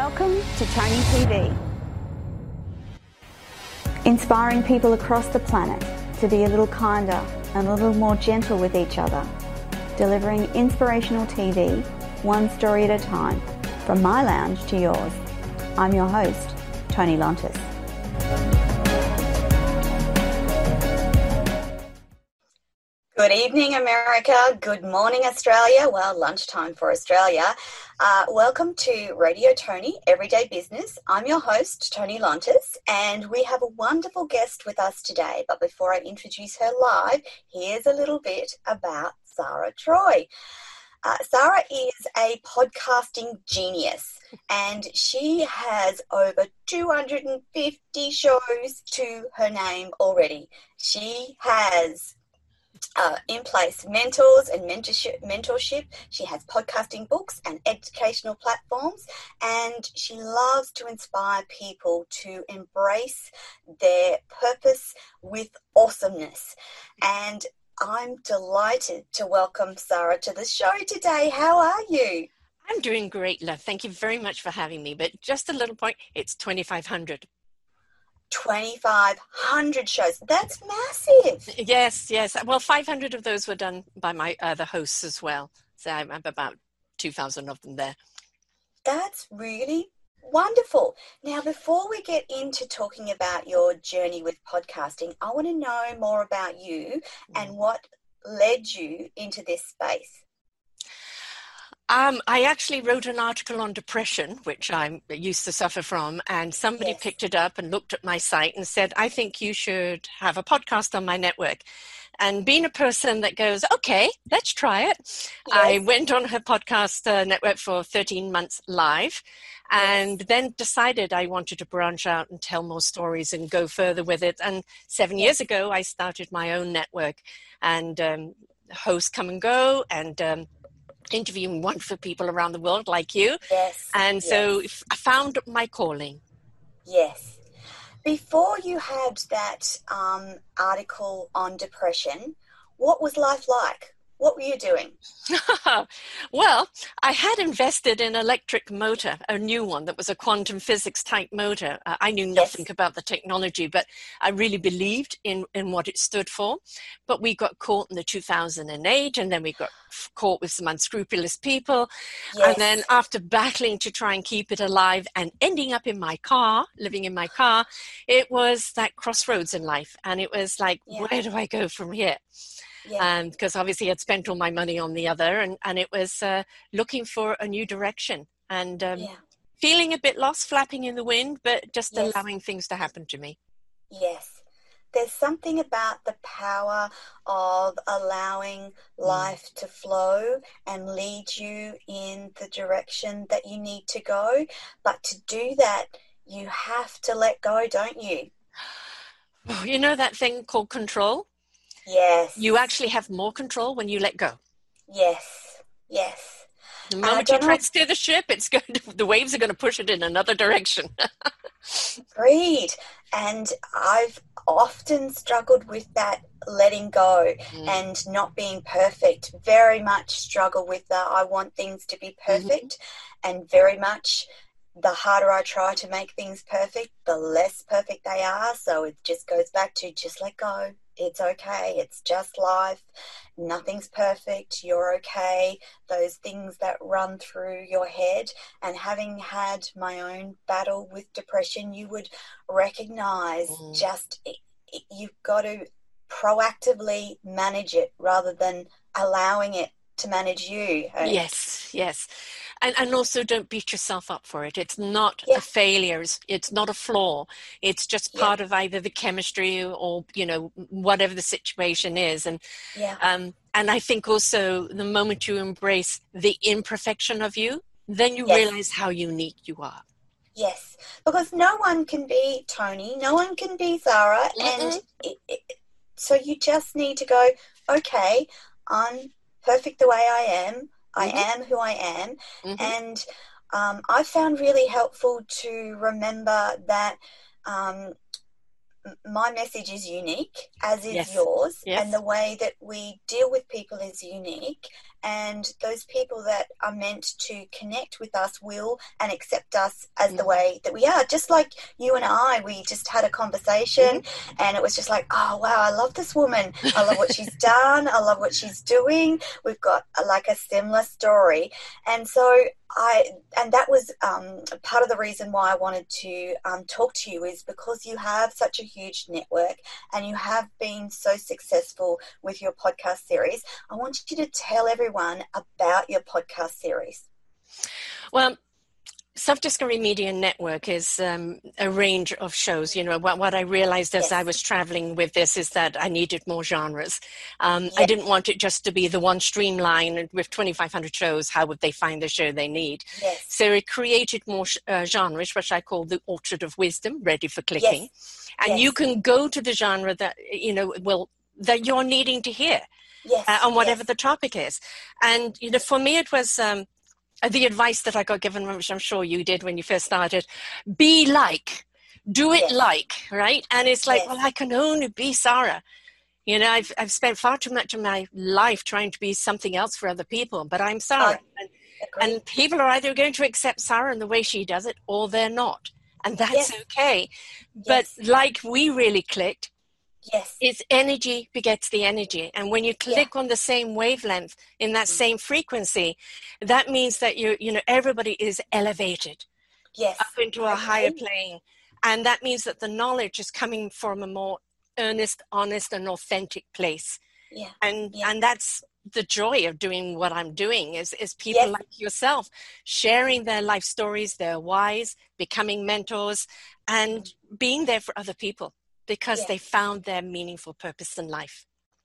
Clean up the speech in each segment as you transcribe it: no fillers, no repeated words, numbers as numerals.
Welcome to Tony TV. Inspiring people across the planet to be a little kinder and a little more gentle with each other. Delivering inspirational TV, one story at a time, from my lounge to yours. I'm your host, Tony Lontis. Good evening, America. Good morning, Australia. Well, lunchtime for Australia. Welcome to Radio Tony, Everyday Business. I'm your host, Tony Lontis, and we have a wonderful guest with us today. But before I introduce her live, here's a little bit about Sarah Troy. Sarah is a podcasting genius, and she has over 250 shows to her name already. She has in place mentors and mentorship. She has podcasting books and educational platforms, and she loves to inspire people to embrace their purpose with awesomeness. And I'm delighted to welcome Sarah to the show today. How are you? I'm doing great, love. Thank you very much for having me. But just a little point, it's 2,500. 2,500 shows. That's massive. Yes. Well, 500 of those were done by my other hosts as well. So I'm about 2,000 of them there. That's really wonderful. Now, before we get into talking about your journey with podcasting, I want to know more about you and what led you into this space. I actually wrote an article on depression, which I used to suffer from, and somebody picked it up and looked at my site and said, I think you should have a podcast on my network. And being a person that goes, okay, let's try it. Yes. I went on her podcast network for 13 months live, and then decided I wanted to branch out and tell more stories and go further with it. And 7 years ago, I started my own network, and hosts come and go, and interviewing wonderful people around the world like you. Yes. And so I found my calling. Yes. Before you had that article on depression, what was life like? What were you doing? Well, I had invested in an electric motor, a new one that was a quantum physics type motor. I knew nothing about the technology, but I really believed in what it stood for. But we got caught in the 2008, and then we got caught with some unscrupulous people. Yes. And then after battling to try and keep it alive and ending up in my car, living in my car, it was that crossroads in life. And it was like, where do I go from here? Because obviously I'd spent all my money on the other, and it was looking for a new direction and feeling a bit lost, flapping in the wind, but just allowing things to happen to me. Yes. There's something about the power of allowing life to flow and lead you in the direction that you need to go. But to do that, you have to let go, don't you? Oh, you know that thing called control? Yes. You actually have more control when you let go. Yes. The moment you try to steer the ship, the waves are going to push it in another direction. Agreed. And I've often struggled with that letting go and not being perfect. Very much struggle with that. I want things to be perfect, and very much the harder I try to make things perfect, the less perfect they are. So it just goes back to just let go. It's okay. It's just life. Nothing's perfect. You're okay. Those things that run through your head. And having had my own battle with depression, you would recognize you've got to proactively manage it rather than allowing it to manage you. Yes. And also don't beat yourself up for it. It's not a failure. It's not a flaw. It's just part of either the chemistry or, whatever the situation is. And I think also the moment you embrace the imperfection of you, then you realize how unique you are. Yes, because no one can be Tony. No one can be Sarah. And so you just need to go, okay, I'm perfect the way I am. I am who I am. And I found really helpful to remember that my message is unique, as is yours, and the way that we deal with people is unique. and those people that are meant to connect with us will and accept us as the way that we are. Just like you and I, we just had a conversation and it was just like, oh wow, I love this woman, I love what she's done, I love what she's doing. We've got like a similar story, and so that was part of the reason why I wanted to talk to you, is because you have such a huge network and you have been so successful with your podcast series. I want you to tell everyone about your podcast series. Well, Self-Discovery Media Network is a range of shows. You know, what I realized as I was traveling with this is that I needed more genres. I didn't want it just to be the one streamline with 2,500 shows. How would they find the show they need? So it created more genres, which I call the Orchard of Wisdom, ready for clicking. And you can go to the genre that, you know, that you're needing to hear on whatever the topic is. And, you know, for me, it was... the advice that I got given, which I'm sure you did when you first started, be like, do it like, right? And it's like, well, I can only be Sarah. You know, I've spent far too much of my life trying to be something else for other people, but I'm Sarah. And people are either going to accept Sarah in the way she does it, or they're not. And that's okay. But like we really clicked, it's energy begets the energy. And when you click on the same wavelength in that same frequency, that means that you know, everybody is elevated up into a higher plane. And that means that the knowledge is coming from a more earnest, honest, and authentic place. And that's the joy of doing what I'm doing, is people like yourself sharing their life stories, their whys, becoming mentors, and being there for other people, because they found their meaningful purpose in life.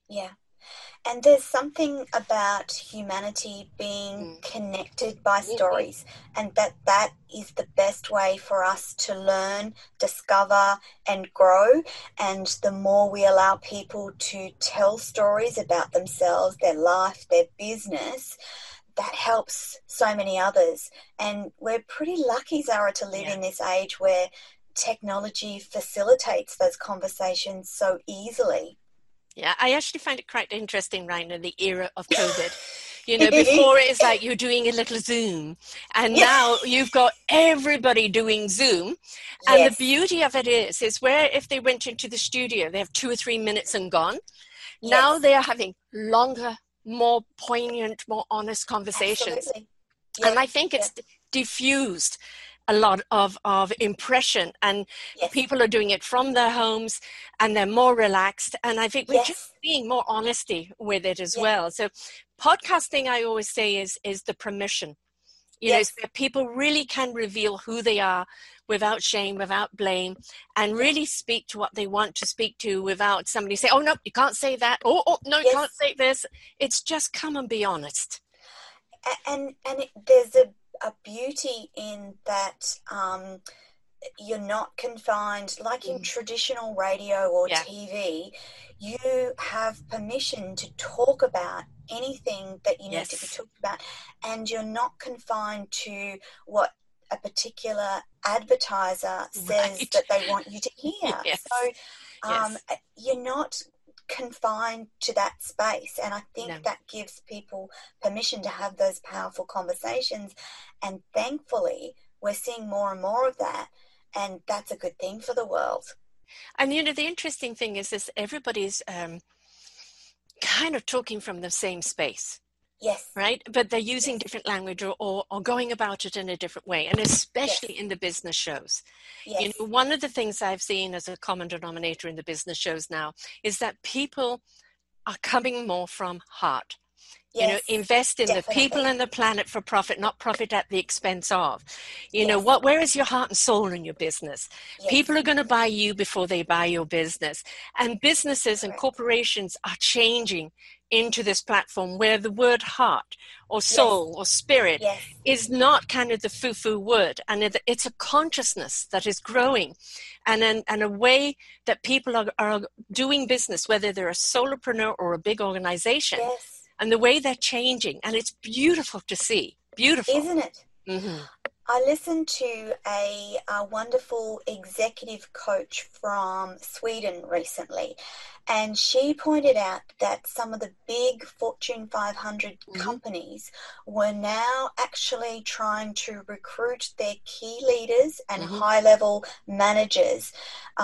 And there's something about humanity being connected by stories, and that is the best way for us to learn, discover, and grow. And the more we allow people to tell stories about themselves, their life, their business, that helps so many others. And we're pretty lucky, Zara, to live in this age where technology facilitates those conversations so easily. Yeah, I actually find it quite interesting right now, the era of COVID. You know, before it's like you're doing a little Zoom, and now you've got everybody doing Zoom. And the beauty of it is where if they went into the studio, they have 2 or 3 minutes and gone. Now they are having longer, more poignant, more honest conversations. And I think it's diffused a lot of impression, and people are doing it from their homes, and they're more relaxed. And I think we're just seeing more honesty with it as well. So podcasting, I always say, is the permission. You know, so that people really can reveal who they are without shame, without blame, and really speak to what they want to speak to without somebody saying, oh, no, you can't say that. Oh no, you can't say this. It's just come and be honest. And there's a beauty in that. You're not confined, like in traditional radio or TV. You have permission to talk about anything that you need to be talked about, and you're not confined to what a particular advertiser says that they want you to hear. So you're not confined to that space, and I think that gives people permission to have those powerful conversations, and thankfully we're seeing more and more of that, and that's a good thing for the world. And you know, the interesting thing is this, everybody's kind of talking from the same space. Right? But they're using different language or going about it in a different way, and especially in the business shows. You know, one of the things I've seen as a common denominator in the business shows now is that people are coming more from heart. You know, invest in the people and the planet for profit, not profit at the expense of. You know, where is your heart and soul in your business? People are going to buy you before they buy your business. And businesses and corporations are changing into this platform where the word heart or soul or spirit is not kind of the foo-foo word, and it's a consciousness that is growing, and a way that people are doing business, whether they're a solopreneur or a big organization, and the way they're changing, and it's beautiful to see. Beautiful, isn't it? I listened to a wonderful executive coach from Sweden recently, and she pointed out that some of the big Fortune 500 Mm-hmm. companies were now actually trying to recruit their key leaders and Mm-hmm. high-level managers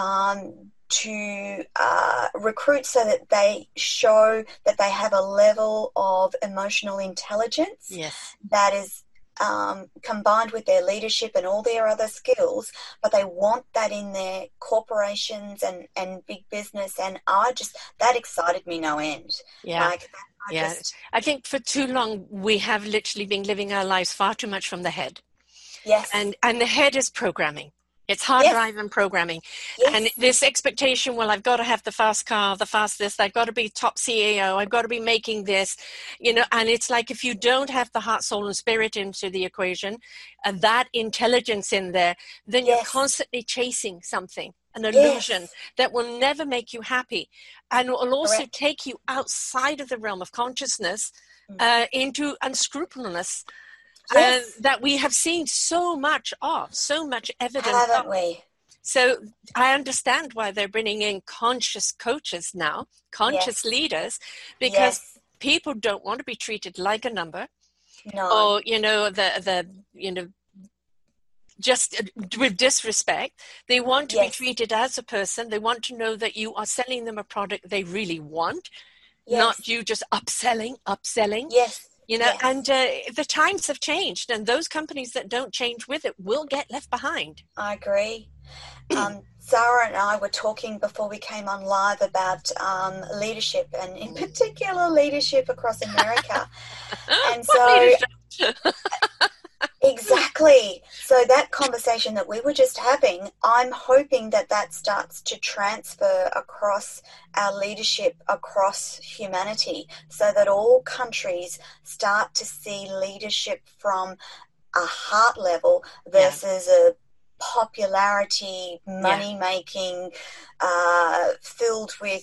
to recruit so that they show that they have a level of emotional intelligence Yes. that is combined with their leadership and all their other skills, but they want that in their corporations and big business. And that excited me no end. Yeah. Like, Yeah. I think for too long, we have literally been living our lives far too much from the head. yes. And the head is programming. It's hard Yes. drive and programming. Yes. And this expectation, well, I've got to have the fast car, the fast this, I've got to be top CEO, I've got to be making this, and it's like if you don't have the heart, soul, and spirit into the equation and that intelligence in there, then you're Yes. constantly chasing something, an illusion that will never make you happy and will also Correct. take you outside of the realm of consciousness into unscrupulousness. Yes. That we have seen so much evidence Haven't of. we? So I understand why they're bringing in conscious coaches now, conscious leaders, because people don't want to be treated like a number. No. Or, just with disrespect. They want to be treated as a person. They want to know that you are selling them a product they really want, not you just upselling. Yes. And the times have changed, and those companies that don't change with it will get left behind. I agree. Sarah and I were talking before we came on live about leadership, and in particular leadership across America. And exactly. So that conversation that we were just having, I'm hoping that starts to transfer across our leadership across humanity, so that all countries start to see leadership from a heart level versus a popularity, money-making, filled with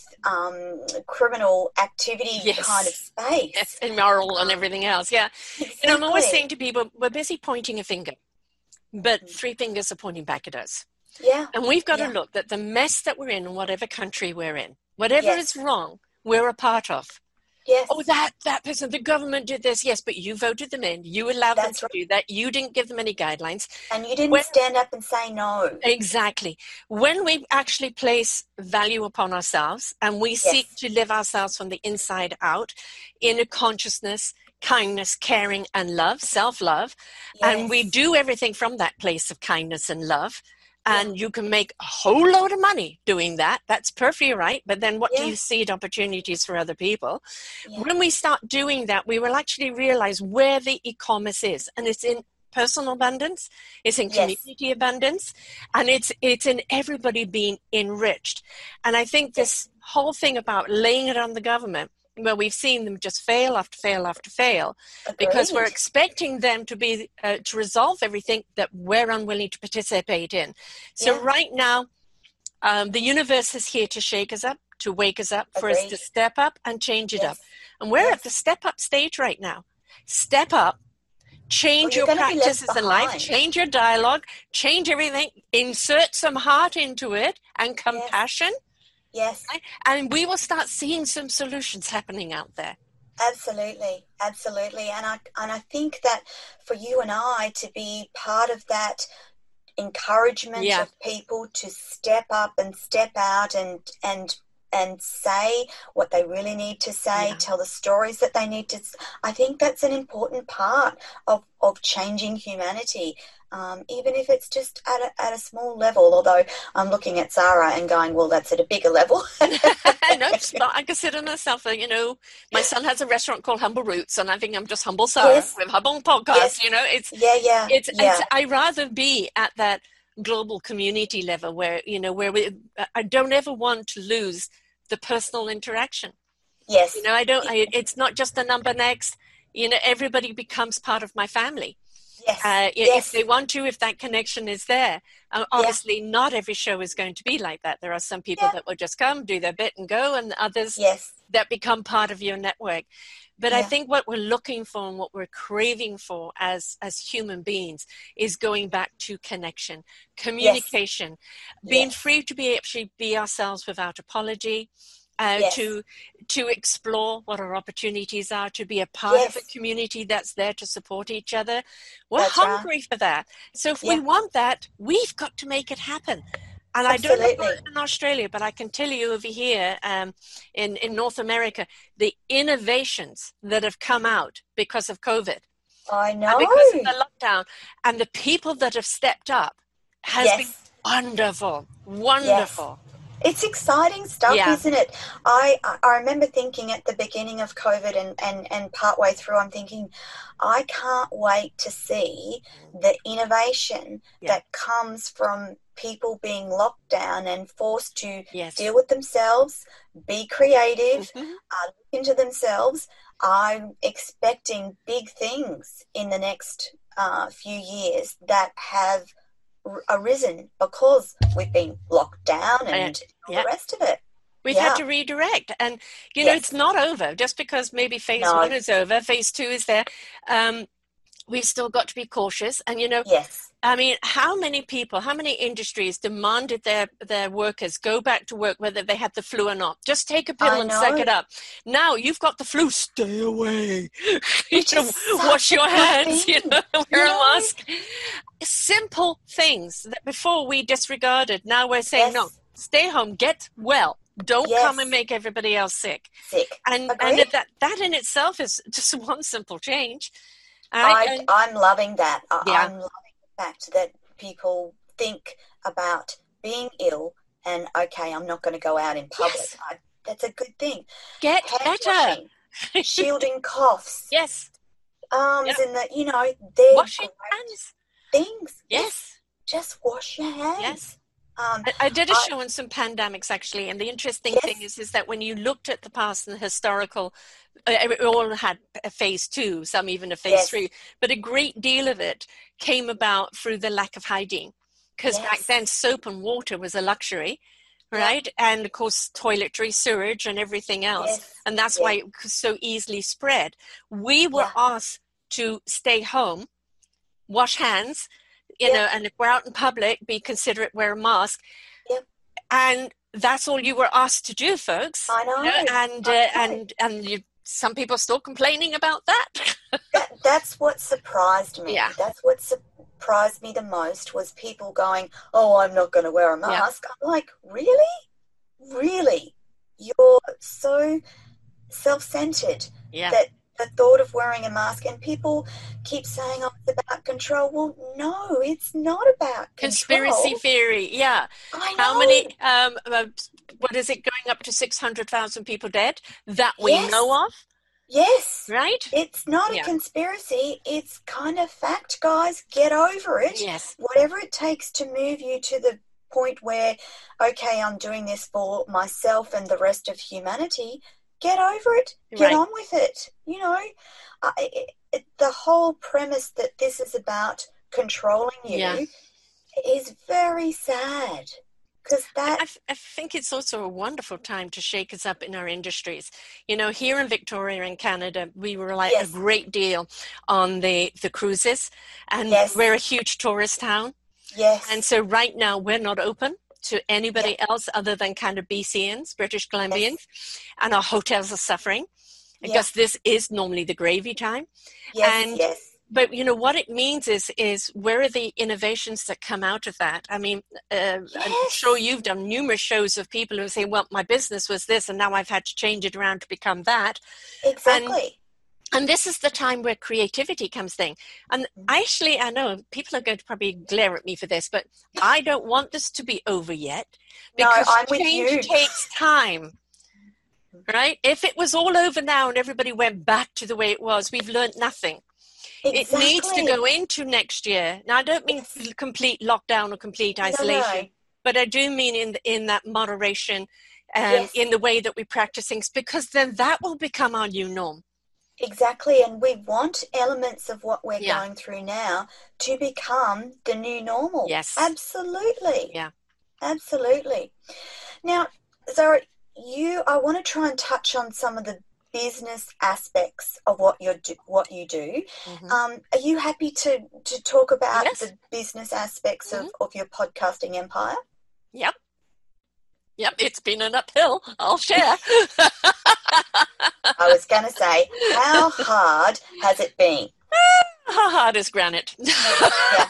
criminal activity kind of space. Yes, immoral and everything else, Exactly. I'm always saying to people, we're busy pointing a finger, but 3 fingers are pointing back at us. Yeah. And we've got to look that the mess that we're in whatever country we're in, whatever is wrong, we're a part of. Yes. Oh, that person, the government did this. Yes, but you voted them in. You allowed them to do that. You didn't give them any guidelines. And you didn't stand up and say no. Exactly. When we actually place value upon ourselves and we seek to live ourselves from the inside out in a consciousness, kindness, caring, and love, self-love, and we do everything from that place of kindness and love, and you can make a whole load of money doing that. That's perfectly right. But then what do you seed opportunities for other people? When we start doing that, we will actually realize where the e-commerce is. And it's in personal abundance, it's in community abundance, and it's in everybody being enriched. And I think this whole thing about laying it on the government, well, we've seen them just fail after fail after fail. Agreed. Because we're expecting them to be to resolve everything that we're unwilling to participate in. So right now, the universe is here to shake us up, to wake us up, for us to step up and change it up. And we're at the step up stage right now. Step up, change your practices in life, change your dialogue, change everything, insert some heart into it and compassion. Yes. And we will start seeing some solutions happening out there. Absolutely. Absolutely. And I think that for you and I to be part of that encouragement of people to step up and step out and say what they really need to say, tell the stories that they need to. I think that's an important part of changing humanity, even if it's just at a small level, although I'm looking at Sarah and going, well, that's at a bigger level. No, I consider myself, my son has a restaurant called Humble Roots, and I think I'm just Humble Sarah with Humble Podcast, I'd rather be at that global community level where I don't ever want to lose the personal interaction. Yes. It's not just a number next, everybody becomes part of my family. Yes. If Yes. they want to, if that connection is there. Obviously, not every show is going to be like that. There are some people Yeah. that will just come, do their bit and go, and others Yes. that become part of your network. But I Yeah. think what we're looking for and what we're craving for as human beings is going back to connection, communication, being Yes. free to actually be ourselves without apology, Yes. to explore what our opportunities are, to be a part of a Yes. community that's there to support each other. We're That's right. hungry for that. So if we Yeah. want that, we've got to make it happen. And I don't know about Absolutely. in Australia, but I can tell you over here in North America, the innovations that have come out because of COVID I and know. because of the lockdown and the people that have stepped up has been Yes. wonderful, Yes. wonderful. It's exciting stuff, Yeah. isn't it? I remember thinking at the beginning of COVID and partway through, I'm thinking, I can't wait to see the innovation Yeah. that comes from people being locked down and forced to Yes. deal with themselves, be creative, Mm-hmm. look into themselves. I'm expecting big things in the next few years that have arisen because we've been locked down and all the rest of it. We've had to redirect. And, Yes. it's not over. Just because maybe phase No. 1 is over, phase 2 is there. We've still got to be cautious. And, Yes. I mean, how many people, how many industries demanded their workers go back to work whether they had the flu or not? Just take a pill I and know. suck it up. Now you've got the flu, stay away. Which is Wash such a your good hands, thing. wear a mask. Simple things that before we disregarded. Now we're saying, no, Yes. stay home, get well. Don't Yes. come and make everybody else sick. Sick. And Agreed. that in itself is just one simple change. I'm loving that. Yeah. I'm loving the fact that people think about being ill and, okay, I'm not going to go out in public. Yes. That's a good thing. Get Hand better. washing, shielding coughs, Yes. arms, and they're Wash your great hands. things. Yes. Just wash your hands. Yes. I did a show on some pandemics actually, and the interesting thing is that when you looked at the past and the historical, we all had a phase 2, some even a phase 3, but a great deal of it came about through the lack of hygiene, because back then soap and water was a luxury, right? And of course toiletry, sewage, and everything else, and that's why it was so easily spread. We were asked to stay home, wash hands, and if we're out in public, be considerate, wear a mask. Yep. And that's all you were asked to do, folks. I know. And some people are still complaining about that. That's what surprised me. Yeah. That's what surprised me the most was people going, oh, I'm not going to wear a mask. I'm like, really? Really? You're so self-centered that the thought of wearing a mask, and people keep saying, oh, it's about control. Well, no, it's not about Conspiracy control. theory, yeah. I know. How many, what is it, going up to 600,000 people dead that we know of? Yes. Right? It's not a conspiracy. It's kind of fact, guys. Get over it. Yes. Whatever it takes to move you to the point where, okay, I'm doing this for myself and the rest of humanity. Get over it. Get on with it. The whole premise that this is about controlling you is very sad. I think it's also a wonderful time to shake us up in our industries. Here in Victoria and Canada, we rely a great deal on the cruises, and we're a huge tourist town. Yes. And so right now we're not open to anybody else other than kind of BCians, British Columbians, and our hotels are suffering because this is normally the gravy time. But what it means is where are the innovations that come out of that? I mean, I'm sure you've done numerous shows of people who say, well, my business was this and now I've had to change it around to become that. Exactly. And this is the time where creativity comes in. And actually, I know people are going to probably glare at me for this, but I don't want this to be over yet. Because I'm change with you. takes time. Right? If it was all over now and everybody went back to the way it was, we've learned nothing. Exactly. It needs to go into next year. Now, I don't mean complete lockdown or complete isolation, but I do mean in that moderation, in the way that we practice things, because then that will become our new norm. Exactly, and we want elements of what we're Yeah. going through now to become the new normal. Yes. Absolutely. Yeah. Absolutely. Now, Zara, I want to try and touch on some of the business aspects of what you do. Hmm. Are you happy to talk about Yes. the business aspects Hmm. of your podcasting empire? Yep. Yep. It's been an uphill. I'll share. I was going to say, how hard has it been? How hard is granite? Yeah,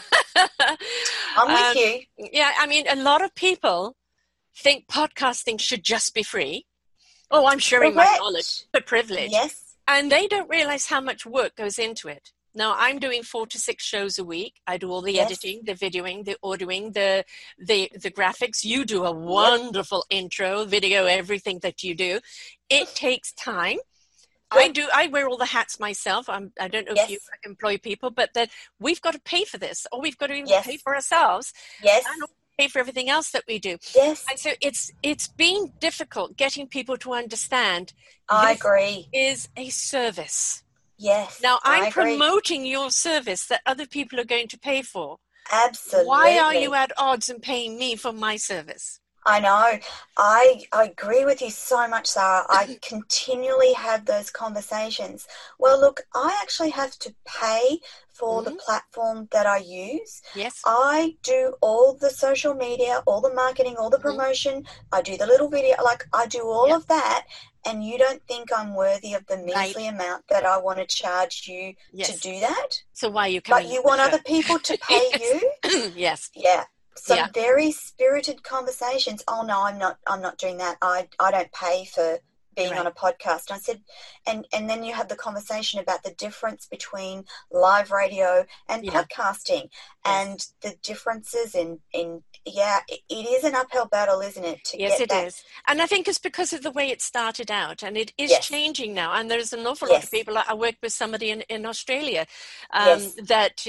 I'm with um, you. yeah, I mean, a lot of people think podcasting should just be free. Oh, I'm sharing my knowledge. Correct. The privilege. Yes. And they don't realize how much work goes into it. Now, I'm doing 4 to 6 shows a week. I do all the Yes. editing, the videoing, the audioing, the graphics. You do a Yep. wonderful intro, video, everything that you do. It takes time. Yep. I wear all the hats myself. I don't know if you Yes. employ people, but that we've got to pay for this, or we've got to even Yes. pay for ourselves Yes. and pay for everything else that we do. Yes. And so it's been difficult getting people to understand I this agree. is a service. Yes. Now, I I'm agree. promoting your service that other people are going to pay for. Absolutely. Why are you at odds and paying me for my service? I know. I agree with you so much, Sarah. I continually have those conversations. Well, look, I actually have to pay for the platform that I use. Yes. I do all the social media, all the marketing, all the promotion. I do the little video, like I do all of that. And you don't think I'm worthy of the measly amount that I want to charge you to do that? So why are you coming? But you want other people to pay you? Yes. Yeah. Some very spirited conversations. Oh no, I'm not doing that. I don't pay for being on a podcast. And I said, and then you have the conversation about the difference between live radio and podcasting, and the differences in it is an uphill battle, isn't it? Yes, it is. And I think it's because of the way it started out, and it is changing now. And there's an awful lot of people. I worked with somebody in Australia that,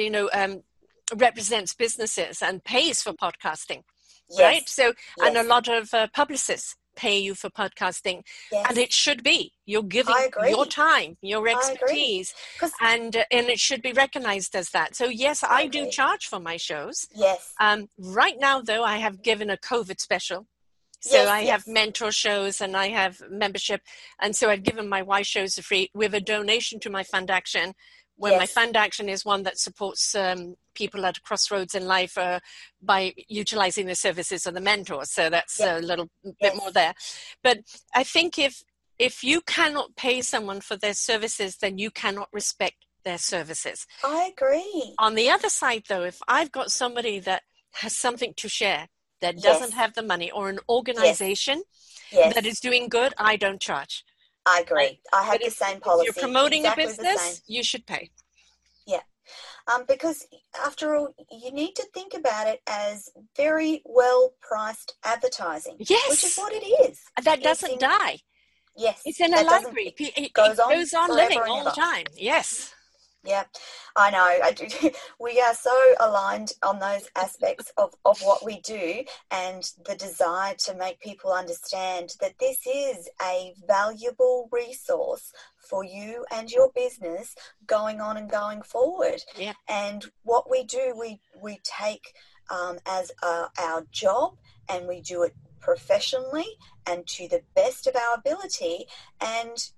represents businesses and pays for podcasting, right? So, and a lot of publicists pay you for podcasting, and it should be. You're giving your time, your expertise, and it should be recognized as that. So, yes, I do charge for my shows. Yes. Right now, though, I have given a COVID special. So I have mentor shows and I have membership, and so I've given my Y shows for free with a donation to my fund action. When my fund action is one that supports people at a crossroads in life by utilizing the services of the mentors. So that's a little bit more there. But I think if you cannot pay someone for their services, then you cannot respect their services. I agree. On the other side, though, if I've got somebody that has something to share that doesn't have the money, or an organization that is doing good, I don't charge. I agree. I have the same policy. If you're promoting a business, you should pay. Yeah. Because after all, you need to think about it as very well-priced advertising. Yes. Which is what it is. That doesn't die. Yes. It's in a library. It goes on living all the time. Yes. Yeah, I know. We are so aligned on those aspects of what we do, and the desire to make people understand that this is a valuable resource for you and your business going on and going forward. Yeah. And what we do, we take as our job, and we do it professionally and to the best of our ability, and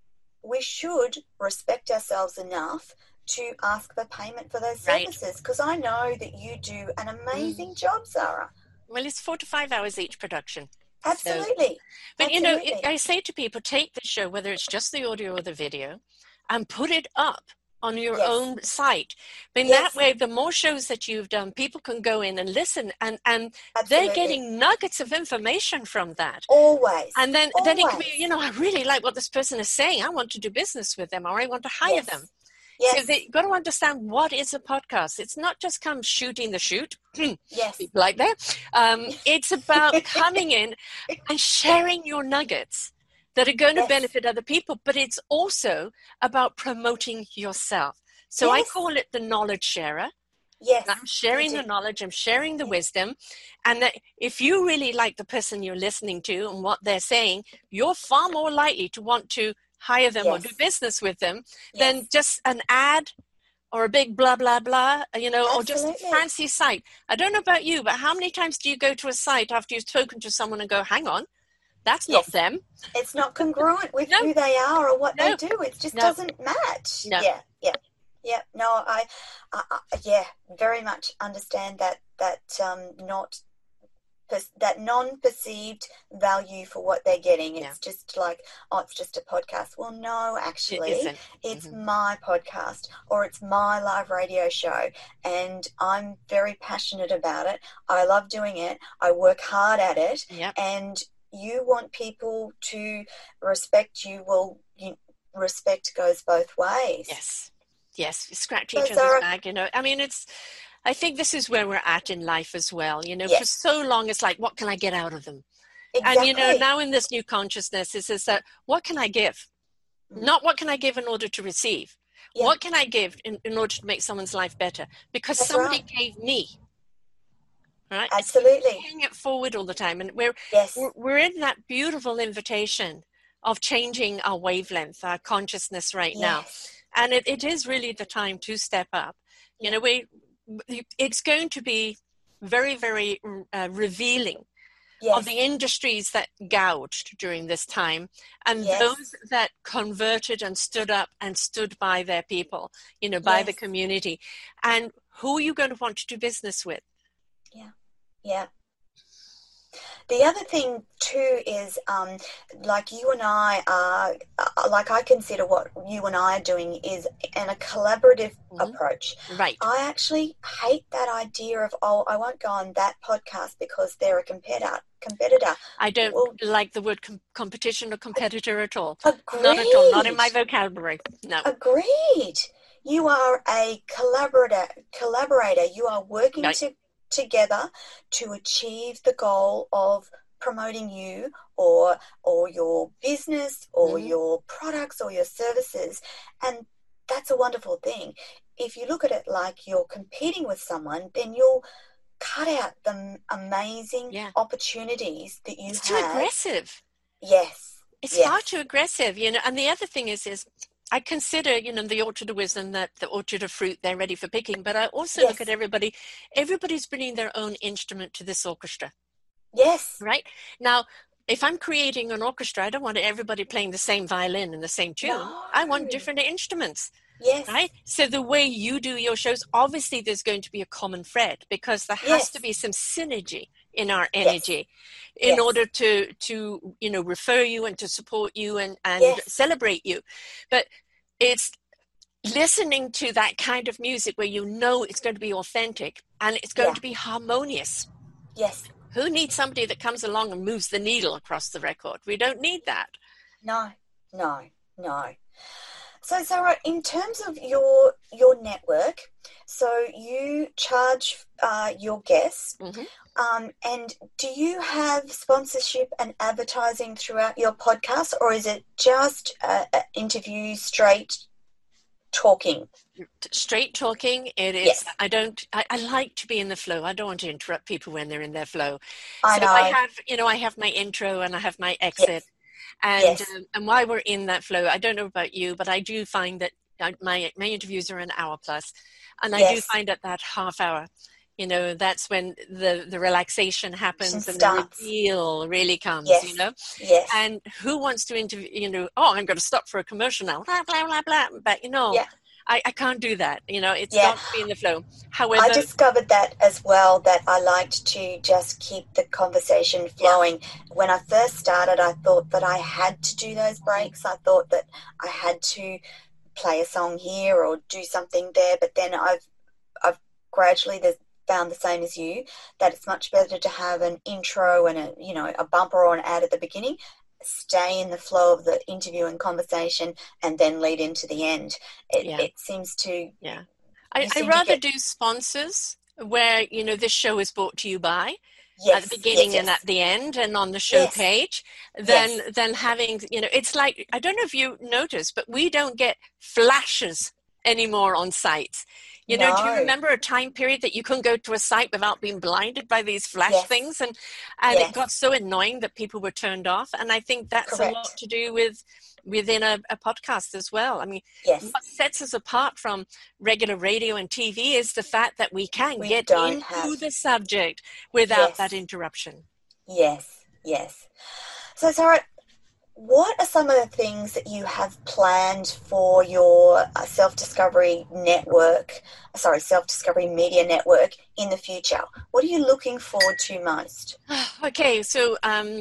we should respect ourselves enough to ask for payment for those services, because I know that you do an amazing job, Zara. Well, it's 4 to 5 hours each production. Absolutely. But, I say to people, take the show, whether it's just the audio or the video, and put it up on your own site. I mean, that way, the more shows that you've done, people can go in and listen, and they're getting nuggets of information from that. Always. And then it can be, I really like what this person is saying. I want to do business with them, or I want to hire them. Yes. So they've got to understand what is a podcast. It's not just come shooting the shoot. Yes. People like that. It's about coming in and sharing your nuggets that are going to benefit other people, but it's also about promoting yourself. So I call it the knowledge sharer. Yes. I'm sharing the knowledge, I'm sharing the wisdom, and that if you really like the person you're listening to and what they're saying, you're far more likely to want to hire them or do Yes. business with them Yes. than just an ad or a big blah, blah, blah, or just a Absolutely. fancy site. I don't know about you, but how many times do you go to a site after you've spoken to someone and go, hang on, that's not Yes. them. It's not congruent with No. who they are or what No. they do. It just No. doesn't match. No. Yeah. No, I very much understand that non-perceived value for what they're getting. It's just like, oh, it's just a podcast. Well, no, actually, it's my podcast or it's my live radio show, and I'm very passionate about it. I love doing it. I work hard at it, and you want people to respect you. Well, respect goes both ways. Yes, scratch each other's back, I mean, I think this is where we're at in life as well. For so long, it's like, what can I get out of them? Exactly. And, now in this new consciousness, is that what can I give? Not what can I give in order to receive. What can I give in order to make someone's life better? Because somebody gave me. Right? Absolutely. Paying it forward all the time. And we're in that beautiful invitation of changing our wavelength, our consciousness right now. And it is really the time to step up. It's going to be very, very revealing of the industries that gouged during this time, and those that converted and stood up and stood by their people, by the community. And who are you going to want to do business with? Yeah. The other thing too is, like you and I are, like I consider what you and I are doing is a collaborative approach. Right. I actually hate that idea of, I won't go on that podcast because they're a competitor. I don't like the word competition or competitor at all. Agreed. Not at all. Not in my vocabulary. No. Agreed. You are a collaborator. You are working together to achieve the goal of promoting you or your business or your products or your services, and that's a wonderful thing. If you look at it like you're competing with someone, then you'll cut out the amazing opportunities that you have. It's too aggressive. Yes. It's far too aggressive, and the other thing is I consider, the orchard of wisdom, that the orchard of fruit, they're ready for picking. But I also look at everybody's bringing their own instrument to this orchestra. Yes. Right? Now, if I'm creating an orchestra, I don't want everybody playing the same violin and the same tune. No. I want different instruments. Yes. Right? So the way you do your shows, obviously there's going to be a common thread, because there has to be some synergy in our energy in order to refer you and to support you and celebrate you. But it's listening to that kind of music where it's going to be authentic and it's going to be harmonious. Yes. Who needs somebody that comes along and moves the needle across the record? We don't need that. No. So, Zara, in terms of your network, so you charge your guests, and do you have sponsorship and advertising throughout your podcast, or is it just interview, straight talking? Straight talking. It is. Yes. I like to be in the flow. I don't want to interrupt people when they're in their flow. I have my intro and I have my exit. Yes. And while we're in that flow, I don't know about you, but I do find that my interviews are an hour plus, and I do find at that half hour, that's when the relaxation happens and the reveal really comes. Yes. And who wants to interview? I'm going to stop for a commercial now. Blah blah blah blah. But I can't do that. It's not to be in the flow. However, I discovered that as well, that I liked to just keep the conversation flowing. When I first started, I thought that I had to do those breaks. I thought that I had to play a song here or do something there. But then I've gradually found the same as you, that it's much better to have an intro and a bumper or an ad at the beginning, stay in the flow of the interview and conversation, and then lead into the end. It seems to... Yeah. I rather do sponsors where, this show is brought to you by at the beginning and at the end and on the show page than having, it's like, I don't know if you noticed, but we don't get flashes anymore on sites. You know, do you No. remember a time period that you couldn't go to a site without being blinded by these flash Yes. things? And Yes. it got so annoying that people were turned off. And I think that's a lot Correct. to do with within a podcast as well. I mean, Yes. what sets us apart from regular radio and TV is the fact that we can We get don't into have. the subject without that interruption. Yes. Yes. So, Sarah, what are some of the things that you have planned for your self-discovery media network in the future? What are you looking forward to most? Okay, so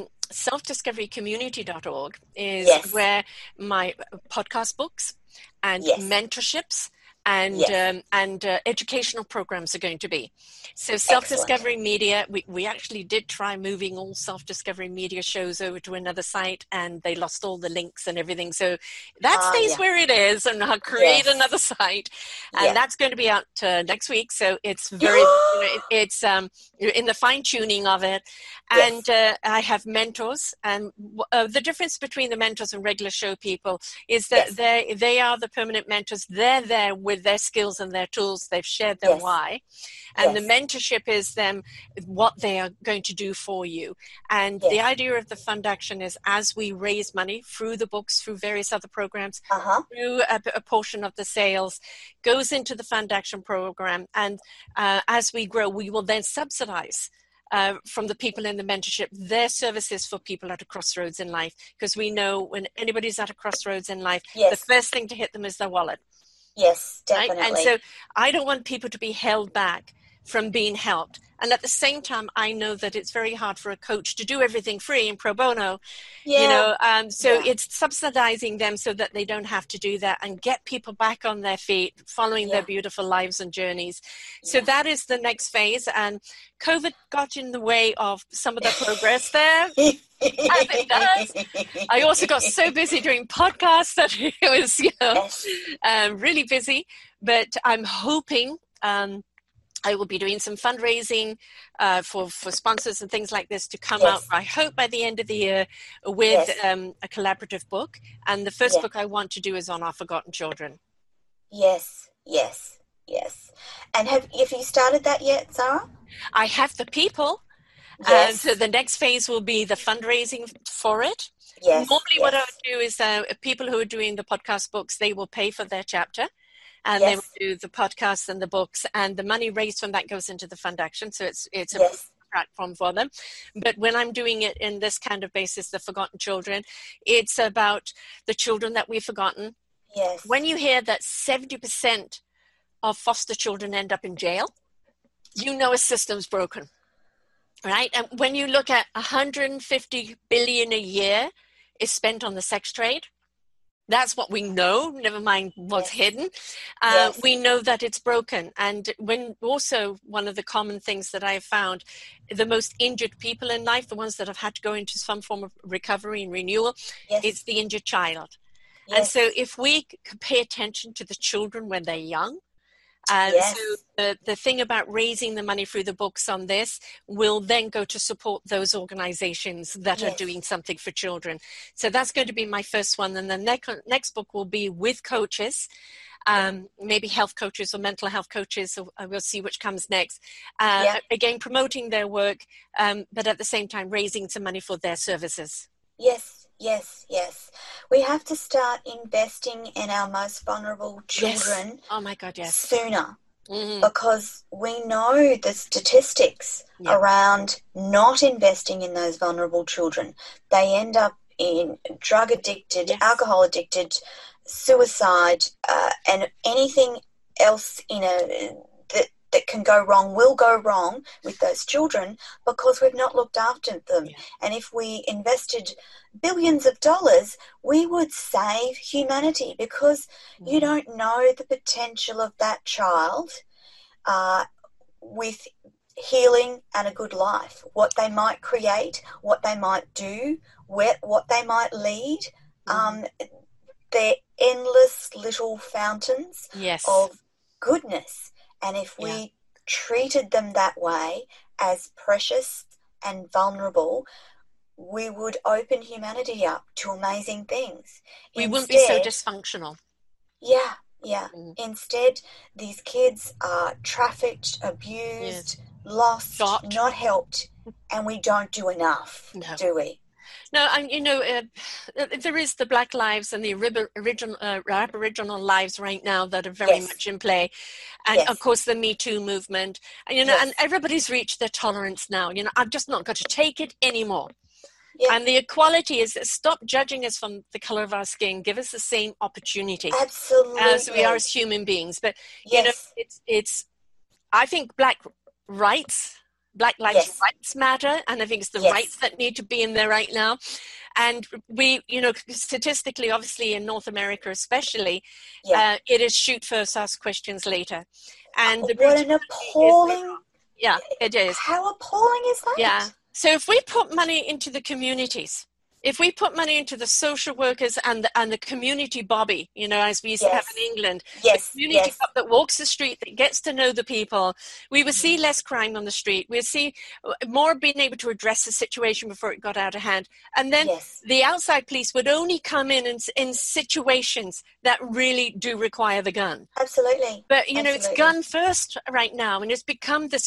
selfdiscoverycommunity.org is Yes. where my podcast books and Yes. mentorships and Yes. educational programs are going to be. So Excellent. Self-Discovery Media, we actually did try moving all Self-Discovery Media shows over to another site, and they lost all the links and everything. So that stays where it is, and I'll create Yes. another site, and Yeah. that's going to be out next week. So it's very, it's in the fine-tuning of it. And I have mentors, and the difference between the mentors and regular show people is that they are the permanent mentors. They're there with their skills and their tools. They've shared them why. And the mentorship is them, what they are going to do for you. And the idea of the fund action is, as we raise money through the books, through various other programs, through a portion of the sales, goes into the fund action program. And as we grow, we will then subsidize from the people in the mentorship, their services for people at a crossroads in life. Because we know when anybody's at a crossroads in life, the first thing to hit them is their wallet. Yes, definitely. Right? And so I don't want people to be held back from being helped. And at the same time, I know that it's very hard for a coach to do everything free and pro bono, it's subsidizing them so that they don't have to do that and get people back on their feet, following their beautiful lives and journeys. So that is the next phase. And COVID got in the way of some of the progress there. As it does. I also got so busy doing podcasts that it was, really busy. But I'm hoping I will be doing some fundraising for sponsors and things like this to come out, I hope, by the end of the year with a collaborative book. And the first book I want to do is on our forgotten children. Yes. And have you started that yet, Sarah? I have the people. So the next phase will be the fundraising for it. Normally what I would do is people who are doing the podcast books, they will pay for their chapter. And they will do the podcasts and the books, and the money raised from that goes into the fund action. So it's a platform for them. But when I'm doing it in this kind of basis, the forgotten children, it's about the children that we've forgotten. Yes. When you hear that 70% of foster children end up in jail, you know a system's broken, right? And when you look at 150 billion a year is spent on the sex trade, that's what we know, never mind what's hidden. We know that it's broken. And when also one of the common things that I have found, the most injured people in life, the ones that have had to go into some form of recovery and renewal, it's the injured child. And so if we pay attention to the children when they're young, so the thing about raising the money through the books on this will then go to support those organizations that are doing something for children. So that's going to be my first one. And the next book will be with coaches, maybe health coaches or mental health coaches. So I will see which comes next. Again, promoting their work, but at the same time, raising some money for their services. Yes. We have to start investing in our most vulnerable children. Oh my God, sooner. Because we know the statistics around not investing in those vulnerable children. They end up in drug addicted, alcohol addicted, suicide, and anything else that can go wrong will go wrong with those children because we've not looked after them. And if we invested billions of dollars, we would save humanity because you don't know the potential of that child with healing and a good life, what they might create, what they might do, what they might lead. They're endless little fountains of goodness. And if we treated them that way, as precious and vulnerable, we would open humanity up to amazing things. We wouldn't be so dysfunctional. Yeah. Mm. Instead, these kids are trafficked, Yes. abused, lost, Shot. not helped, and we don't do enough, No. do we? No, and there is the Black lives and the Aboriginal lives right now that are very Yes. much in play, and of Yes. course the Me Too movement, and Yes. and everybody's reached their tolerance now. I've just not got to take it anymore. Yeah. And the equality is that stop judging us from the color of our skin. Give us the same opportunity as we are Absolutely. as human beings. But Yes. it's I think Black Lives Yes. Rights matter, and I think it's the rights Yes. that need to be in there right now. And we, statistically, obviously in North America especially, Yeah. it is shoot first, ask questions later. And the What an brutality is so appalling, wrong. Yeah, it is. how appalling is Yeah. that? So if we put money into the communities, if we put money into the social workers and the community bobby, as we used to have Yes. in England, the Yes. community Yes. cop that walks the street, that gets to know the people, we would see Mm. less crime on the street. We'd see more being able to address the situation before it got out of hand. And then Yes. the outside police would only come in situations that really do require the gun. Absolutely. But, it's Absolutely. gun first right now, and it's become this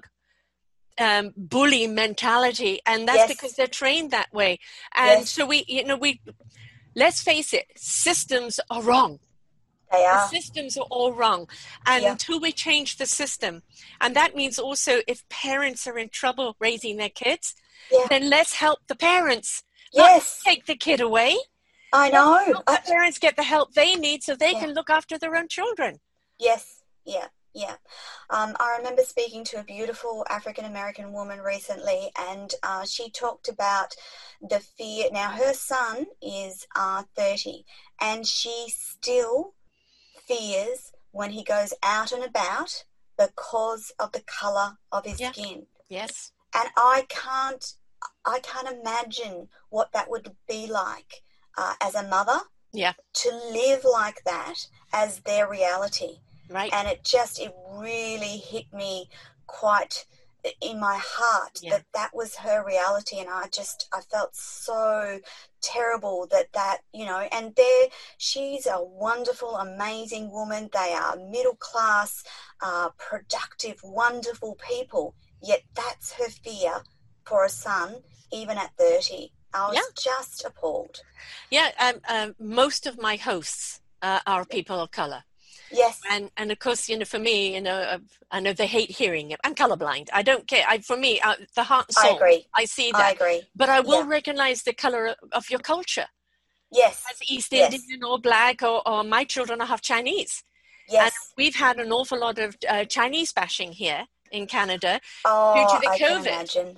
bully mentality, and that's Yes. because they're trained that way. And Yes. so we let's face it, systems are wrong. They The are. systems are all wrong, and Yeah. until we change the system, and that means also if parents are in trouble raising their kids, Yeah. then let's help the parents, Yes. not take the kid away. I Let's know. help the parents get the help they need so they Yeah. can look after their own children. Yes. Yeah. Yeah. I remember speaking to a beautiful African-American woman recently, and she talked about the fear. Now, her son is 30, and she still fears when he goes out and about because of the color of his Yeah. skin. Yes. And I can't imagine what that would be like as a mother. Yeah. To live like that as their reality. Right. And it really hit me quite in my heart that was her reality. And I felt so terrible that and she's a wonderful, amazing woman. They are middle class, productive, wonderful people. Yet that's her fear for a son, even at 30. I was just appalled. Yeah, most of my hosts are people of color. Yes. And of course, for me, I know they hate hearing it. I'm colorblind. I don't care. For me, the heart and soul. I agree. I see that. I agree. But I will recognize the color of your culture. Yes. As East Indian or Black, or my children are half Chinese. Yes. And we've had an awful lot of Chinese bashing here in Canada due to the I COVID. Can imagine.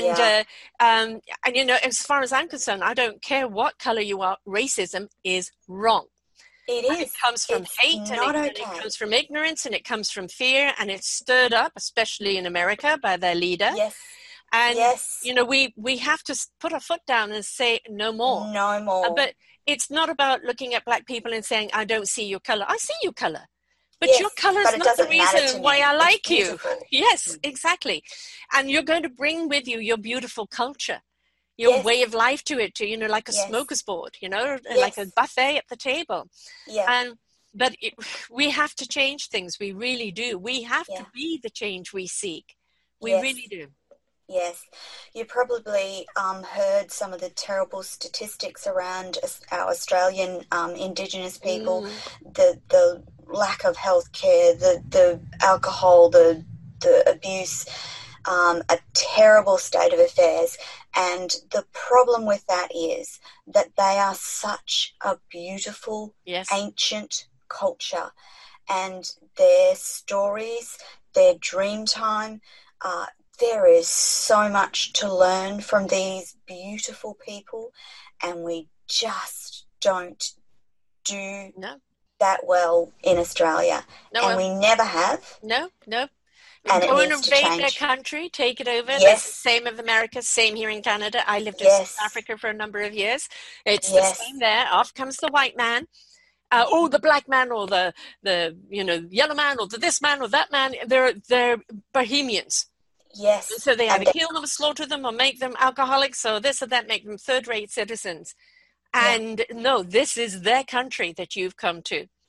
And as far as I'm concerned, I don't care what color you are. Racism is wrong. It comes from hate, and it comes from ignorance, and it comes from fear, and it's stirred up, especially in America, by their leader. Yes. And we have to put our foot down and say no more. No more. But it's not about looking at Black people and saying, I don't see your color. I see your color. But your color is not the reason why I like you. Yes, exactly. And you're going to bring with you your beautiful culture, your way of life to it, like a smoker's board, like a buffet at the table. Yeah. But we have to change things. We really do. We have to be the change we seek. We really do. Yes. You probably heard some of the terrible statistics around our Australian Indigenous people, the lack of health care, the alcohol, the abuse, a terrible state of affairs. And the problem with that is that they are such a beautiful, ancient culture, and their stories, their dream time, there is so much to learn from these beautiful people, and we just don't do that well in Australia. And we never have. No. And go it and needs to invade change. their country, take it over. Yes. That's the same of America, same here in Canada. I lived in South Africa for a number of years. It's the same there. Off comes the white man. The black man, or the yellow man, or this man or that man. They're bohemians. Yes. And so they either kill them or slaughter them or make them alcoholics or this or that, make them third-rate citizens. And no, this is their country that you've come to.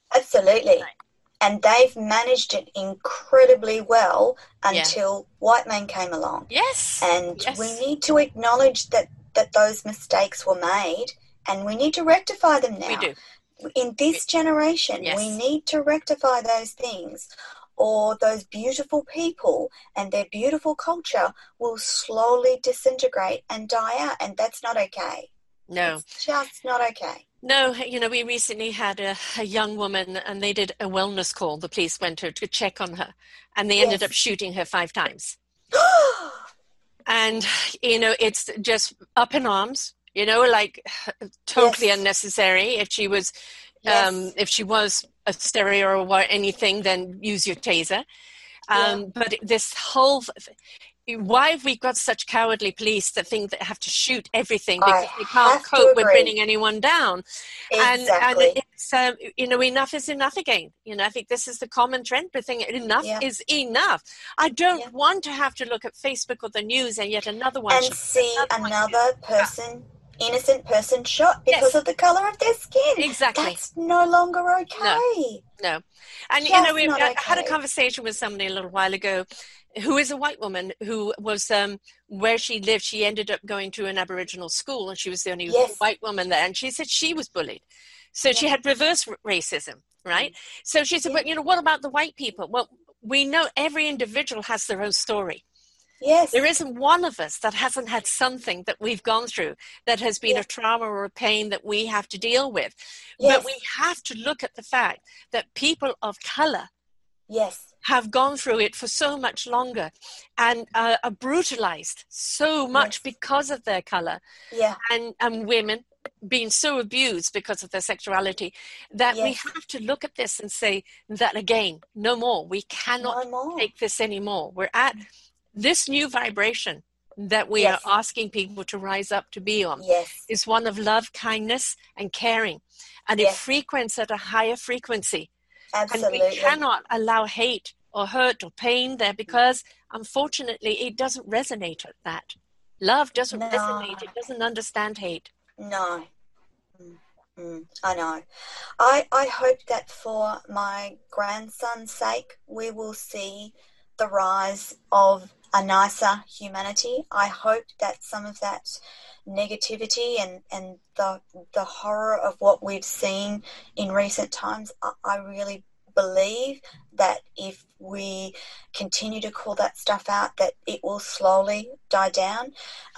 Absolutely. And they've managed it incredibly well until white men came along. Yes. And we need to acknowledge that those mistakes were made, and we need to rectify them now. We do. In this generation, we need to rectify those things, or those beautiful people and their beautiful culture will slowly disintegrate and die out, and that's not okay. No. It's just not okay. No, we recently had a young woman, and they did a wellness call. The police went to check on her, and they ended up shooting her 5 times. And, it's just up in arms, like totally unnecessary. If she was, if she was a stereo or anything, then use your taser. But this whole... Why have we got such cowardly police that think they have to shoot everything because they can't cope with bringing anyone down? Exactly. And it's, enough is enough again. I think this is the common trend. But enough is enough. I don't want to have to look at Facebook or the news and yet another one. And see another person, innocent person shot because of the color of their skin. Exactly. That's no longer okay. No. And, I had a conversation with somebody a little while ago who is a white woman who was, where she lived, she ended up going to an Aboriginal school, and she was the only white woman there. And she said she was bullied. So she had reverse racism, right? So she said, but, what about the white people? Well, we know every individual has their own story. Yes. There isn't one of us that hasn't had something that we've gone through that has been a trauma or a pain that we have to deal with. But we have to look at the fact that people of color have gone through it for so much longer and are brutalized so much because of their color. And women being so abused because of their sexuality that we have to look at this and say that again, no more. We cannot take this anymore. We're at this new vibration that we are asking people to rise up to be on is one of love, kindness, and caring. And it frequencies at a higher frequency. Absolutely. And we cannot allow hate or hurt or pain there because, unfortunately, it doesn't resonate at that. Love doesn't resonate. It doesn't understand hate. No. I know. I hope that for my grandson's sake, we will see the rise of a nicer humanity. I hope that some of that negativity and the horror of what we've seen in recent times, I really believe that if we continue to call that stuff out, that it will slowly die down.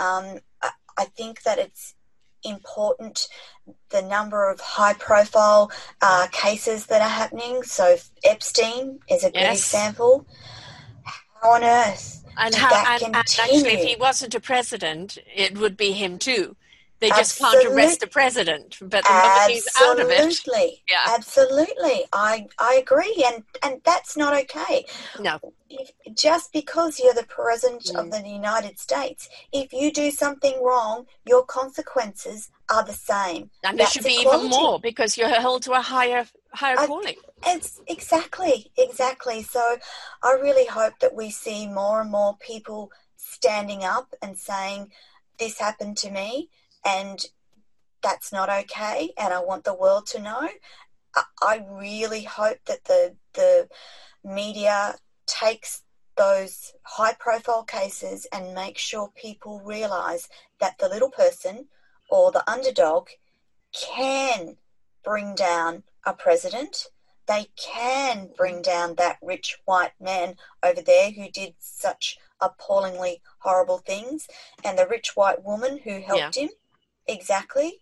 I think that it's important, the number of high-profile cases that are happening. So Epstein is a good example. How on earth and did that continue? Actually, if he wasn't a president, it would be him too. They just can't arrest the president, but the moment he's out of it. Absolutely. I agree, and that's not okay. No. Just because you're the president of the United States, if you do something wrong, your consequences are the same. And there should be even more because you're held to a higher calling. It's exactly. So I really hope that we see more and more people standing up and saying, this happened to me, and that's not okay, and I want the world to know. I really hope that the media takes those high-profile cases and makes sure people realise that the little person or the underdog can bring down a president. They can bring down that rich white man over there who did such appallingly horrible things, and the rich white woman who helped him. Exactly.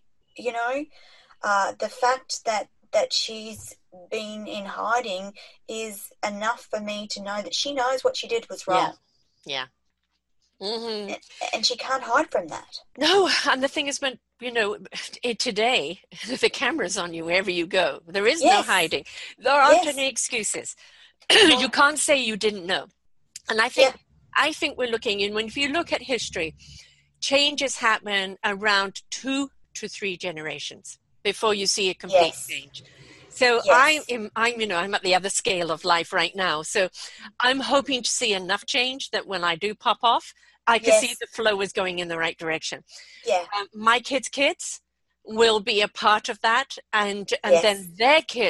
The fact that she's been in hiding is enough for me to know that she knows what she did was wrong. Yeah. Mm-hmm. And she can't hide from that. No, and the thing is, when today the camera's on you wherever you go. There is no hiding. There aren't any excuses. You can't say you didn't know. And I think we're looking in, if you look at history, changes happen around 2 to 3 generations before you see a complete change. So I'm at the other scale of life right now. So I'm hoping to see enough change that when I do pop off, I can see the flow is going in the right direction. Yeah. My kids' will be a part of that, and then their kids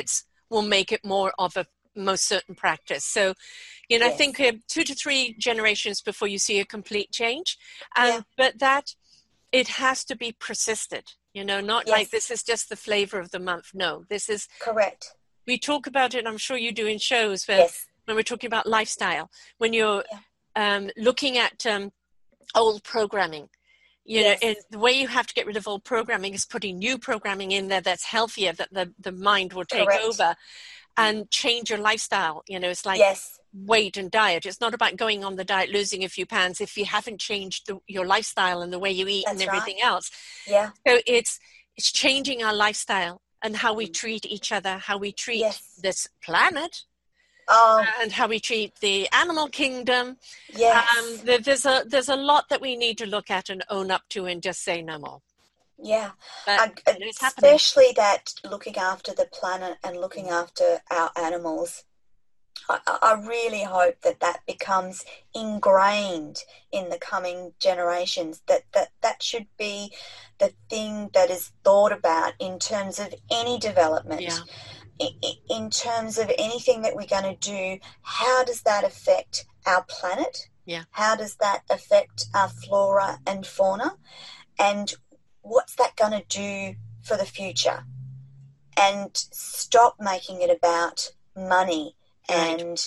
will make it more of a most certain practice. So, I think 2 to 3 generations before you see a complete change. But that it has to be persisted, not like this is just the flavor of the month. No, this is correct. We talk about it, I'm sure you do in shows where when we're talking about lifestyle, when you're looking at old programming, and the way you have to get rid of old programming is putting new programming in there that's healthier, that the mind will take over and change your lifestyle. It's like weight and diet. It's not about going on the diet, losing a few pounds if you haven't changed your lifestyle and the way you eat and everything else. Yeah. So it's changing our lifestyle and how we treat each other, how we treat this planet, and how we treat the animal kingdom. Yes. There's a lot that we need to look at and own up to and just say no more. Yeah, but especially that looking after the planet and looking after our animals. I really hope that becomes ingrained in the coming generations, that should be the thing that is thought about in terms of any development. In terms of anything that we're going to do, how does that affect our planet? How does that affect our flora and fauna? And what's that going to do for the future? And stop making it about money. And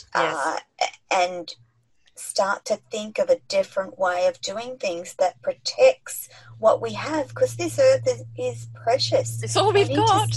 start to think of a different way of doing things that protects what we have, because this earth is precious. It's all we've got.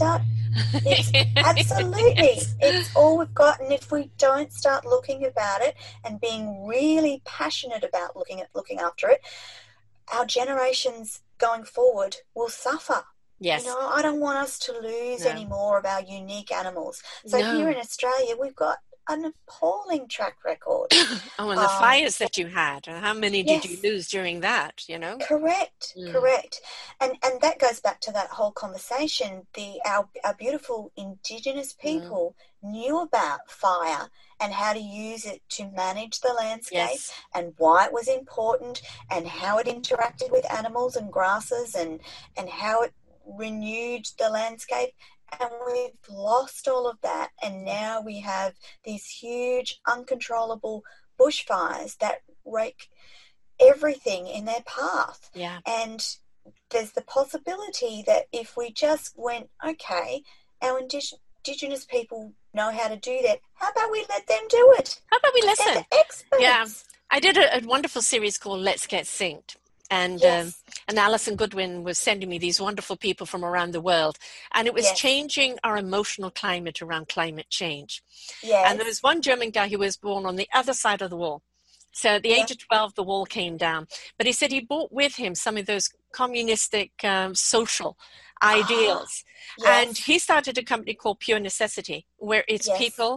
Absolutely. It's all we've got, and if we don't start looking about it and being really passionate about looking after it, our generations going forward will suffer. Yes. I don't want us to lose any more of our unique animals. So here in Australia, we've got an appalling track record. And the fires that you had, how many did you lose during that, Correct. And that goes back to that whole conversation. Our beautiful Indigenous people knew about fire and how to use it to manage the landscape and why it was important and how it interacted with animals and grasses and how it renewed the landscape. And we've lost all of that, and now we have these huge uncontrollable bushfires that wreak everything in their path. And there's the possibility that if we just went, okay, our Indigenous people know how to do that, how about we let them do it? How about we listen? They're the experts. I did a wonderful series called Let's Get Synced. And Alison Goodwin was sending me these wonderful people from around the world. And it was changing our emotional climate around climate change. And there was one German guy who was born on the other side of the wall. So at the age of 12, the wall came down. But he said he brought with him some of those communistic social ideals. And he started a company called Pure Necessity, where it's people,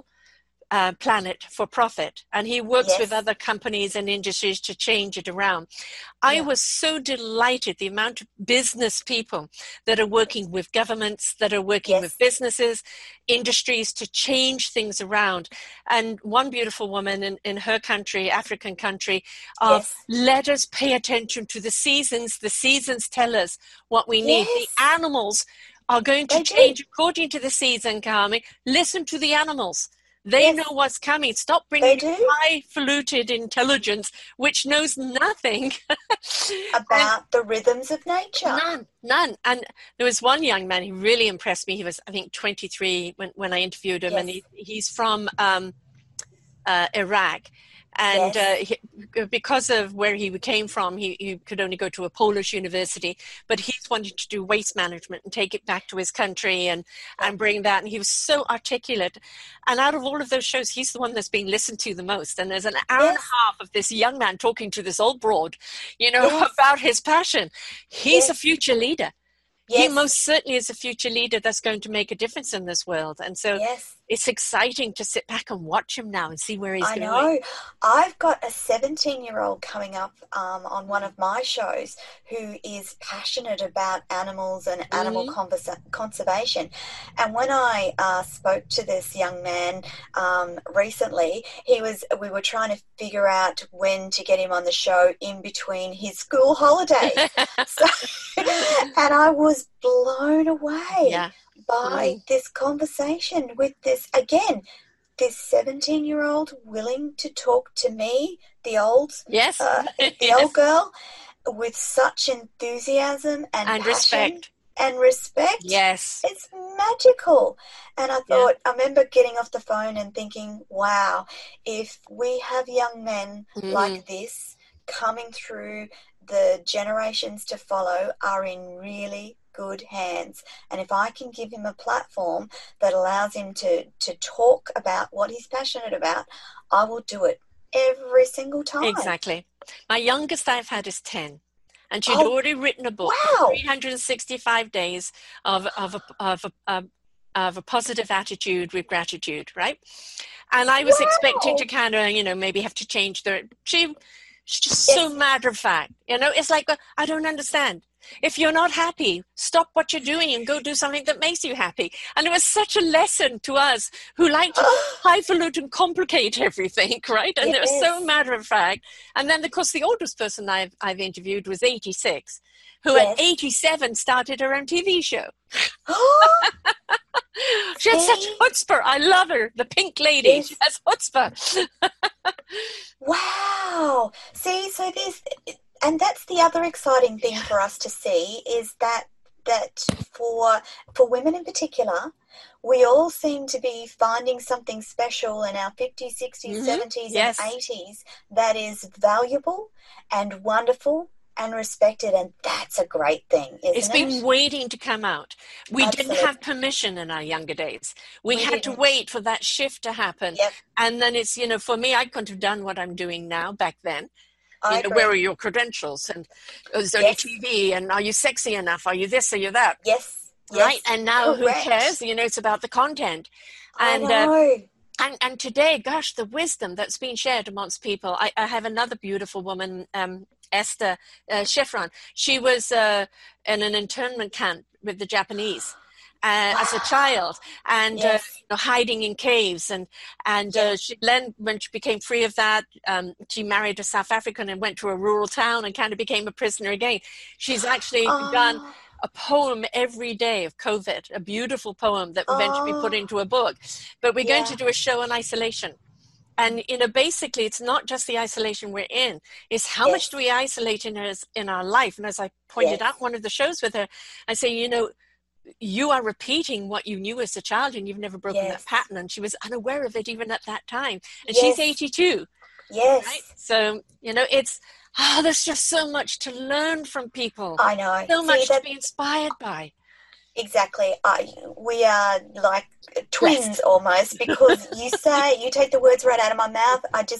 planet for profit, and he works with other companies and industries to change it around. I was so delighted the amount of business people that are working with governments, that are working with businesses, industries to change things around. And one beautiful woman in her country, African country, let us pay attention to the seasons. The seasons tell us what we need. The animals are going to change according to the season, Carmen. Listen to the animals. They know what's coming. Stop bringing highfalutin intelligence, which knows nothing about the rhythms of nature. None. And there was one young man who really impressed me. He was, I think, 23 when I interviewed him, and he's from Iraq. And because of where he came from, he could only go to a Polish university, but he's wanted to do waste management and take it back to his country and bring that. And he was so articulate. And out of all of those shows, he's the one that's being listened to the most. And there's an hour and a half of this young man talking to this old broad, about his passion. He's a future leader. He most certainly is a future leader that's going to make a difference in this world. And so it's exciting to sit back and watch him now and see where he's going. I know. I've got a 17-year-old coming up on one of my shows who is passionate about animals and animal conservation. And when I spoke to this young man recently, we were trying to figure out when to get him on the show in between his school holidays. And I was blown away by this conversation with this, again, this 17-year-old willing to talk to me, the old, yes, the old girl, with such enthusiasm and passion respect. And respect. Yes. It's magical. And I thought, I remember getting off the phone and thinking, wow, if we have young men like this coming through, the generations to follow are in really good hands. And if I can give him a platform that allows him to talk about what he's passionate about, I will do it every single time. Exactly. My youngest I've had is 10. And she'd already written a book, wow. 365 days of a positive attitude with gratitude, right? And I was expecting to kind of, maybe have to change she's just so matter of fact, it's like, I don't understand. If you're not happy, stop what you're doing and go do something that makes you happy. And it was such a lesson to us who like to highfalutin and complicate everything, right? And it was so matter of fact. And then, of course, the oldest person I've interviewed was 86, who at 87 started her own TV show. She had such chutzpah. I love her, the pink lady. Yes. She has chutzpah. Wow. See, so there's... And that's the other exciting thing for us to see is that for women in particular, we all seem to be finding something special in our 50s, 60s, 70s and 80s that is valuable and wonderful and respected, and that's a great thing, isn't it? It's been waiting to come out. We didn't have permission in our younger days. We had to wait for that shift to happen. Yep. And then it's, for me, I couldn't have done what I'm doing now back then. Where are your credentials? And is there any TV? And are you sexy enough? Are you this? Are you that? Yes. Right? And now who cares? It's about the content. And and today, gosh, the wisdom that's been shared amongst people. I have another beautiful woman, Esther Schifrin. She was in an internment camp with the Japanese. As a child, and hiding in caves, and she then, when she became free of that, she married a South African and went to a rural town and kind of became a prisoner again. She's actually done a poem every day of COVID, a beautiful poem that eventually put into a book. But we're going to do a show on isolation. And, basically it's not just the isolation we're in, it's how much do we isolate in our life. And as I pointed out one of the shows with her, I say, you are repeating what you knew as a child and you've never broken that pattern. And she was unaware of it even at that time. And she's 82. Yes. Right? So, it's, there's just so much to learn from people. I know. So much to be inspired by. Exactly. We are like twins almost, because you take the words right out of my mouth.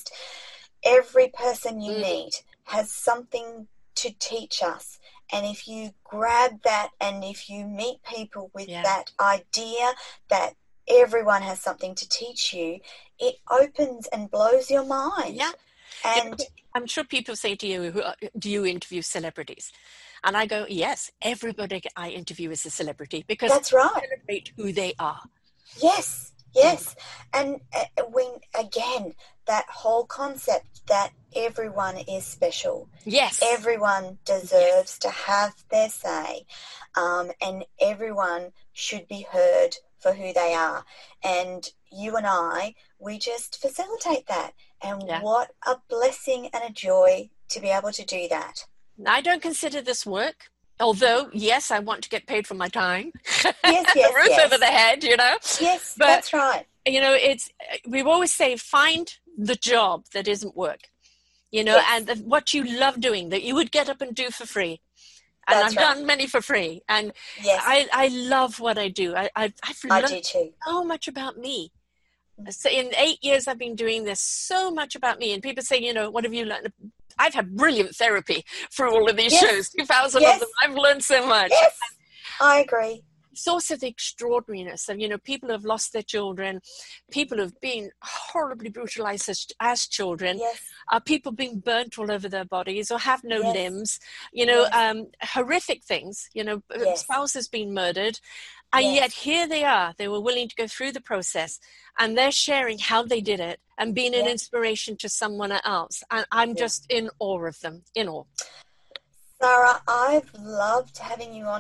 Every person you meet has something to teach us. And if you grab that and if you meet people with that idea that everyone has something to teach you, it opens and blows your mind. Yeah. And I'm sure people say to you, do you interview celebrities? And I go, yes, everybody I interview is a celebrity, because that's right. I celebrate who they are. Yes. And again, that whole concept that everyone is special. Yes. Everyone deserves to have their say, and everyone should be heard for who they are. And you and we just facilitate that. And what a blessing and a joy to be able to do that. I don't consider this work. Although, yes, I want to get paid for my time. Yes. Roof over the head, Yes, but, that's right. We always say, find the job that isn't work, and what you love doing, that you would get up and do for free. And I've done many for free. And I love what I do. I've learned so much about me. So in 8 years I've been doing this, so much about me. And people say, what have you learned? I've had brilliant therapy for all of these shows, 2,000 of them. I've learned so much. Yes, I agree. It's also the extraordinariness of, people who have lost their children, people who have been horribly brutalized as children, people being burnt all over their bodies or have no limbs, horrific things, spouses being murdered. And yet here they are. They were willing to go through the process, and they're sharing how they did it and being an inspiration to someone else. And I'm just in awe of them, in awe. Sarah, I've loved having you on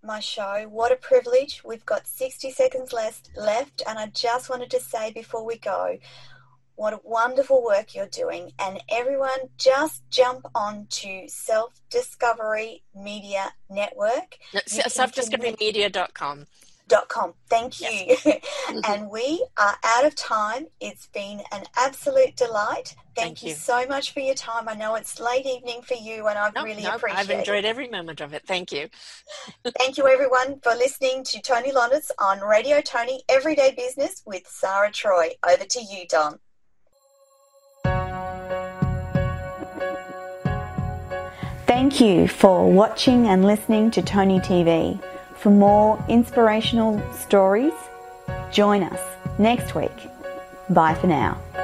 my show. What a privilege. We've got 60 seconds left, and I just wanted to say before we go, what wonderful work you're doing. And everyone, just jump on to Self-Discovery Media Network. Selfdiscoverymedia.com. Thank you. Yes. And we are out of time. It's been an absolute delight. Thank you so much for your time. I know it's late evening for you, and I've really appreciated it. I've enjoyed every moment of it. Thank you. Thank you, everyone, for listening to Toni Lontis on Radio Tony Everyday Business with Sarah Troy. Over to you, Dom. Thank you for watching and listening to Toni TV. For more inspirational stories, join us next week. Bye for now.